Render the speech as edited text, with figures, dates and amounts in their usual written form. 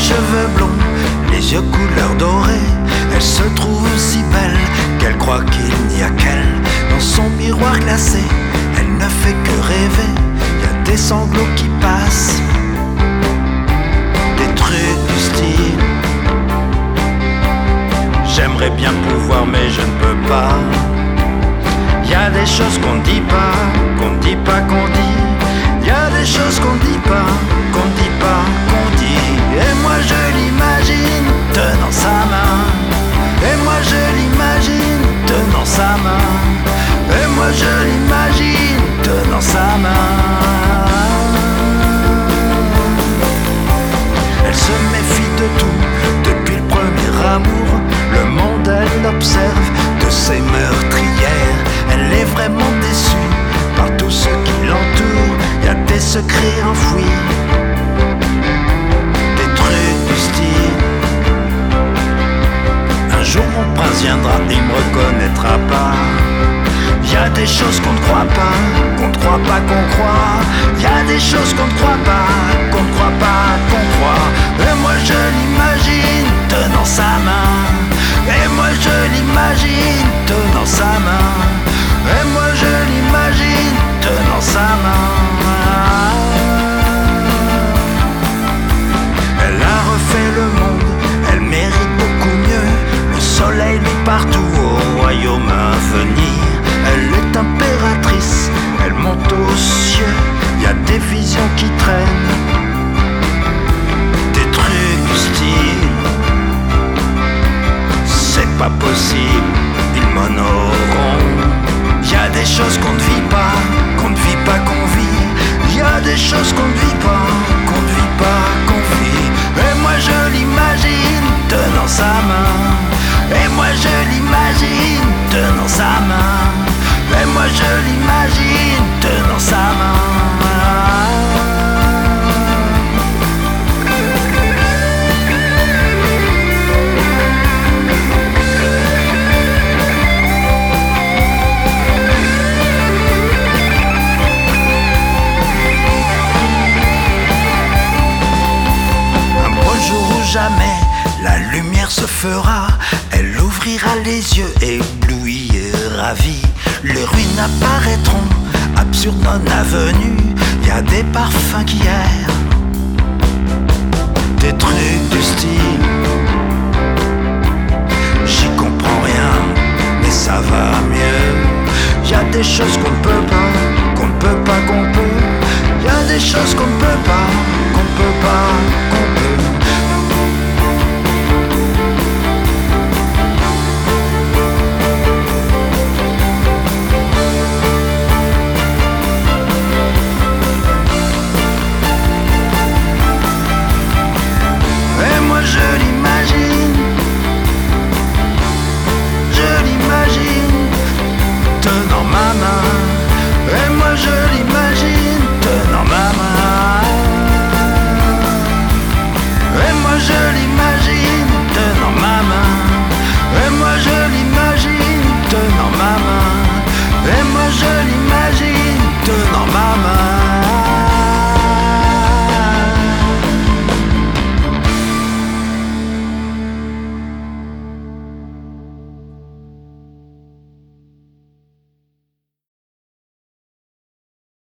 cheveux blonds, les yeux couleur dorée. Elle se trouve si belle qu'elle croit qu'il n'y a qu'elle. Dans son miroir glacé, elle ne fait que rêver. Y a des sanglots qui passent, des trucs du style. J'aimerais bien pouvoir mais je ne peux pas. Y a des choses qu'on ne dit pas, qu'on ne dit pas, qu'on dit. Y a des choses qu'on ne dit pas, qu'on ne dit pas, qu'on dit. Et moi je l'imagine tenant sa main. Et moi je l'imagine tenant sa main. Et moi je l'imagine tenant sa main. Elle se méfie de tout depuis le premier amour. Le monde elle l'observe de ses meurtrières. Elle est vraiment déçue par tous ceux qui l'entourent. Y a des secrets enfouis, des trucs du style. Un jour mon prince viendra, il me reconnaîtra pas. Y a des choses qu'on ne croit pas, qu'on ne croit pas, qu'on croit. Y a des choses qu'on ne croit pas, qu'on ne croit pas, qu'on croit. Et moi je l'imagine tenant sa main. Et moi je l'imagine tenant sa main. Et moi je l'imagine tenant sa main. Elle a refait le monde, elle mérite beaucoup mieux. Le soleil lui partout au royaume à venir. Elle est impératrice, elle monte aux cieux. Y a des visions qui traînent, des trucs du style. C'est pas possible, ils m'en auront. Y a des choses qu'on ne vit pas, qu'on ne vit pas, qu'on vit. Y a des choses qu'on ne vit pas, qu'on ne vit pas, qu'on vit. Et moi je l'imagine tenant sa main. Et moi je l'imagine tenant sa main. Et moi je l'imagine tenant sa main. Jamais la lumière se fera. Elle ouvrira les yeux éblouis et ravis. Les ruines apparaîtront, absurdes non avenues. Y a des parfums qui errent